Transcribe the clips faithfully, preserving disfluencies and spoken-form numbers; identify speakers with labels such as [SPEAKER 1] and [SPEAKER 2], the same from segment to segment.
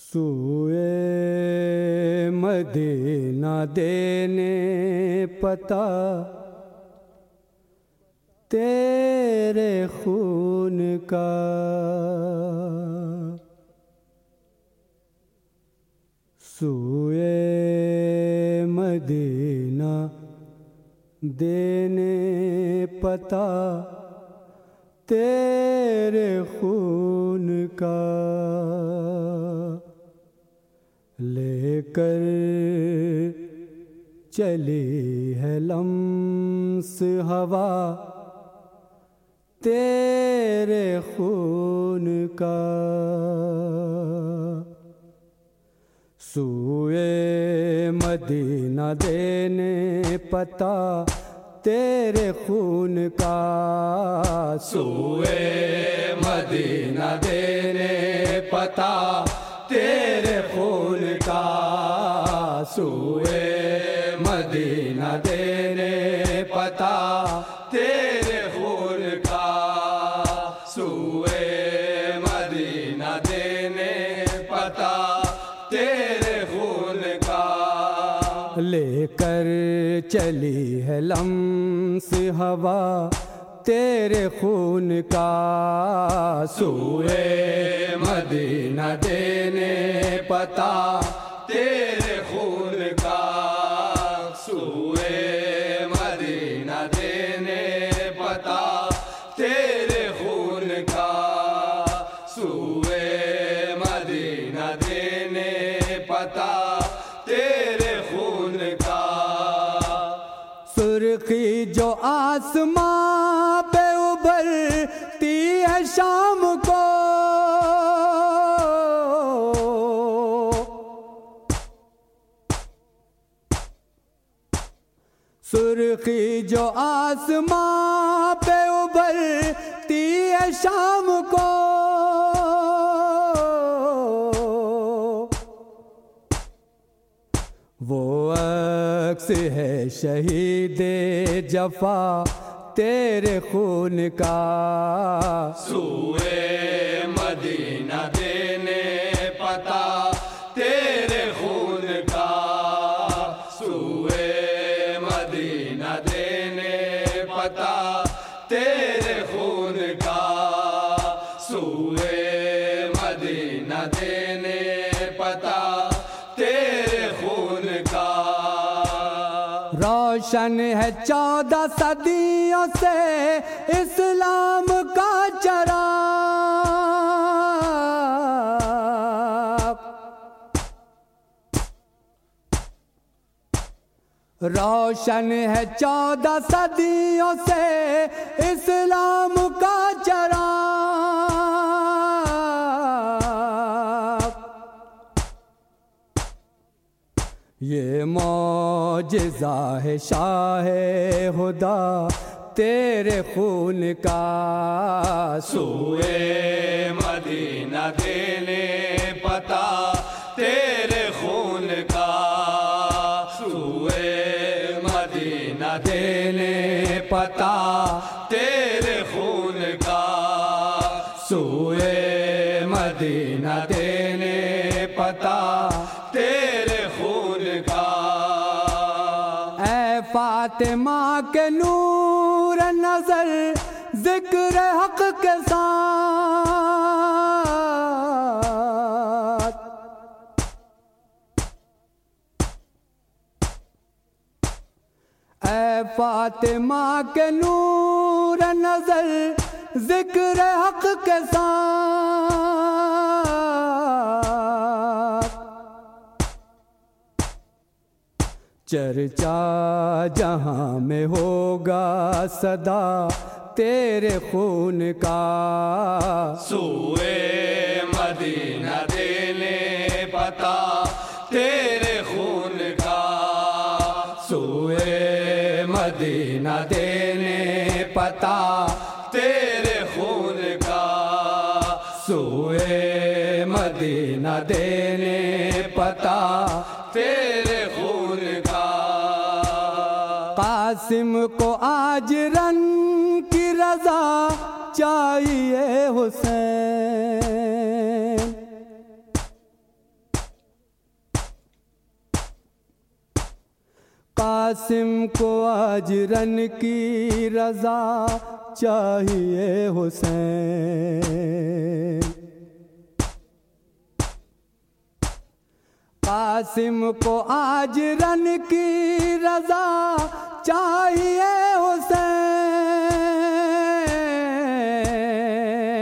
[SPEAKER 1] سوئے مدینہ دینے پتہ تیرے خون کا، سوئے مدینہ دینے پتہ تیرے خون کا، لے کر چلی ہے لمس ہوا تیرے خون کا، سوئے مدینہ دینے پتہ تیرے خون کا،
[SPEAKER 2] سوئے مدینہ دینے پتہ تیرے خون کا، سوئے مدینہ دینے پتہ تیرے خون کا، سوئے مدینہ دینے پتہ تیرے خون کا،
[SPEAKER 1] لے کر چلی ہے لمس ہوا تیرے خون کا،
[SPEAKER 2] سوئے مدینہ دینے پتہ تیرے خون کا، سوئے مدینہ دینے پتہ تیرے خون کا، سوئے مدینہ دینے پتہ تیرے خون کا،
[SPEAKER 1] سرخی جو آسماں پہ ابھرتی ہے شام کو، سرخی جو آسماں پہ ابھرتی ہے شام کو، وہ عکس ہے شہید جفا تیرے خون کا،
[SPEAKER 2] سوئے مدینہ دینے پتہ تیرے خون کا، سوئے مدینہ دینے پتہ تیرے خون کا، سوئے مدینہ دینے پتہ تیرے خون کا،
[SPEAKER 1] روشن ہے چودہ صدیوں سے اسلام کا چراغ، روشن ہے چودہ صدیوں سے اسلام کا چراغ، یہ معجزہ ہے شاہ خدا تیرے خون کا،
[SPEAKER 2] سوئے مدینہ دینے پتہ تیرے خون کا، سوئے مدینہ دینے پتہ تیرے خون کا، سوئے مدینہ دینے پتہ تیرے خون کا،
[SPEAKER 1] اے فاطمہ کے نور نظر ذکر حق کے ساتھ، اے فاطمہ کے نور نظر ذکر حق کے ساتھ، چرچا جہاں میں ہوگا صدا تیرے خون کا،
[SPEAKER 2] سوئے مدینہ دینے پتہ تیرے خون کا، سوئے مدینہ دینے پتہ تیرے خون کا، سوئے مدینہ دینے پتہ تیرے خون کا،
[SPEAKER 1] قاسم کو آج رن کی رضا چاہیے حسین، قاسم کو آج رن کی رضا چاہیے حسین، قاسم کو آج رن کی رضا چاہیے حسین،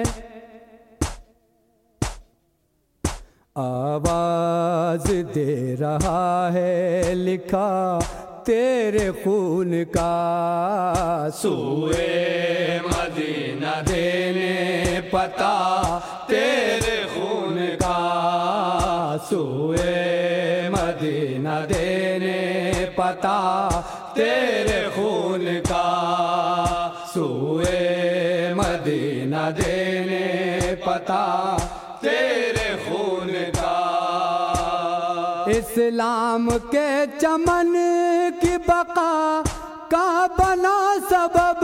[SPEAKER 1] آواز دے رہا ہے لکھا تیرے خون کا،
[SPEAKER 2] سوئے مدینہ دینے پتا تیرے خون کا، سوئے مدینہ دینے پتا تیرے خون کا، سوئے مدینہ دینے پتا تیرے خون کا،
[SPEAKER 1] اسلام کے چمن کی بقا کا بنا سبب،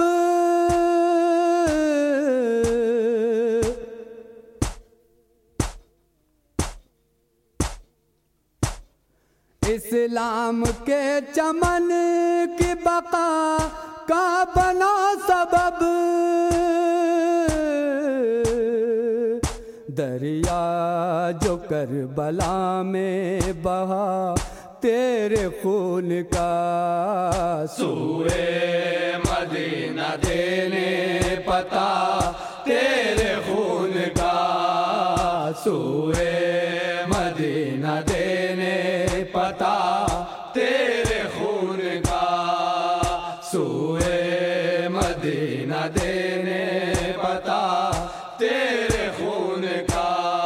[SPEAKER 1] اسلام کے چمن کی بقا کا بنا سبب، دریا جو کربلا میں بہا تیرے خون کا،
[SPEAKER 2] سوئے مدینہ دینے پتا تیرے خون کا، سوئے مدینہ دینے پتا تیرے خون کا، سوئے مدینہ دینے پتا تیرے خون کا،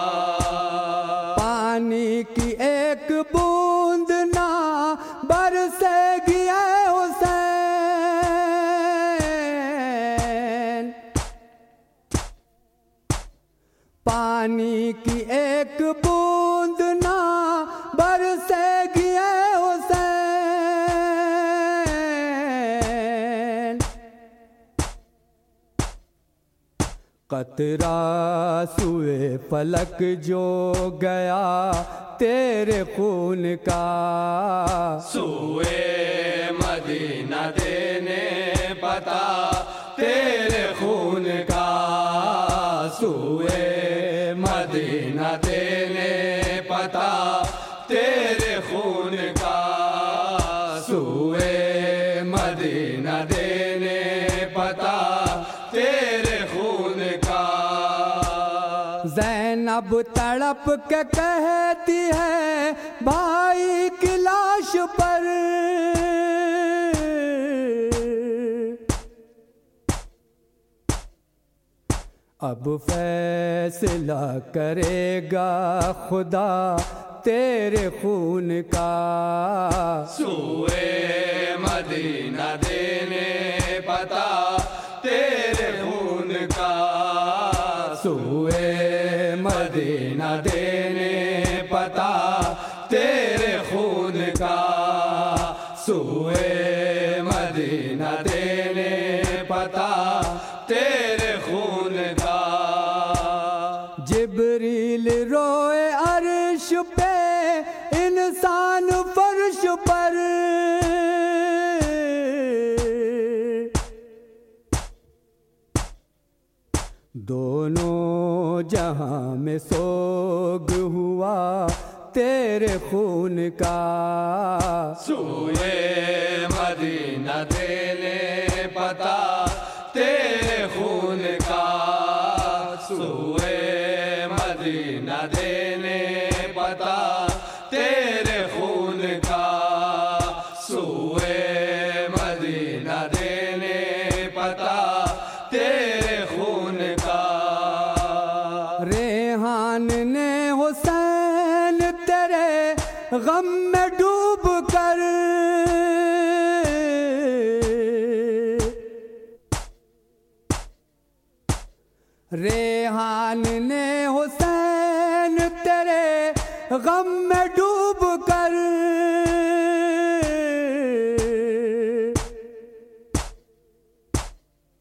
[SPEAKER 1] پانی کی ایک بوند نہ برسے گی اے حسین، پانی کی ایک بوند نہ برسے گی اے حسین، قطرہ سوئے فلک جو گیا تیرے خون کا،
[SPEAKER 2] سوئے مدینہ دینے پتا تیرے خون کا، سوئے مدینہ دینے پتا تیرے خون کا، سوئے مدینہ دینے پتا تیرے خون کا،
[SPEAKER 1] زینب تڑپ کے کہتی ہے بھائی کی لاش پر، اب فیصلہ کرے گا خدا تیرے خون کا،
[SPEAKER 2] سوئے مدینہ دینے پتا تیرے خون کا، سوئے مدینہ دینے پتا تیرے خون کا، سوئے مدینہ دینے پتا تیرے خون کا،
[SPEAKER 1] جبریل روئے عرش پہ انسان فرش پر، دونوں جہاں میں سوگ ہوا تیرے خون کا،
[SPEAKER 2] سوئے مدینہ دینے پتا تیرے خون کا، سوئے مدینہ دینے پتا تیرے خون کا، سوئے مدینہ دینے پتا تیرے خون کا،
[SPEAKER 1] ریحان نے حسین تیرے غم میں ڈوب کر، ریحان نے حسین تیرے غم میں ڈوب کر،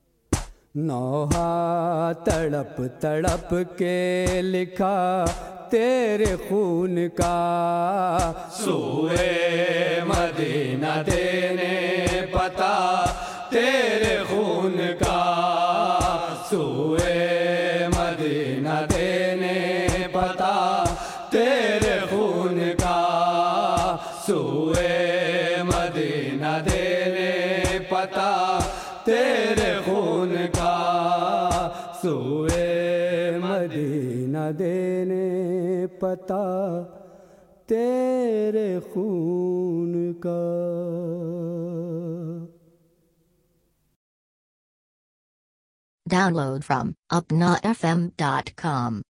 [SPEAKER 1] نوحہ تڑپ تڑپ کے لکھا تیرے خون کا،
[SPEAKER 2] سوئے مدینہ دینے پتا تیرے خون کا، سوئے مدینہ دینے پتا تیرے خون کا، سوئے مدینہ دینے پتا تیرے خون کا، سوئے مدینہ دینے پتا تیرے خون کا۔
[SPEAKER 3] Download from upna f m dot com.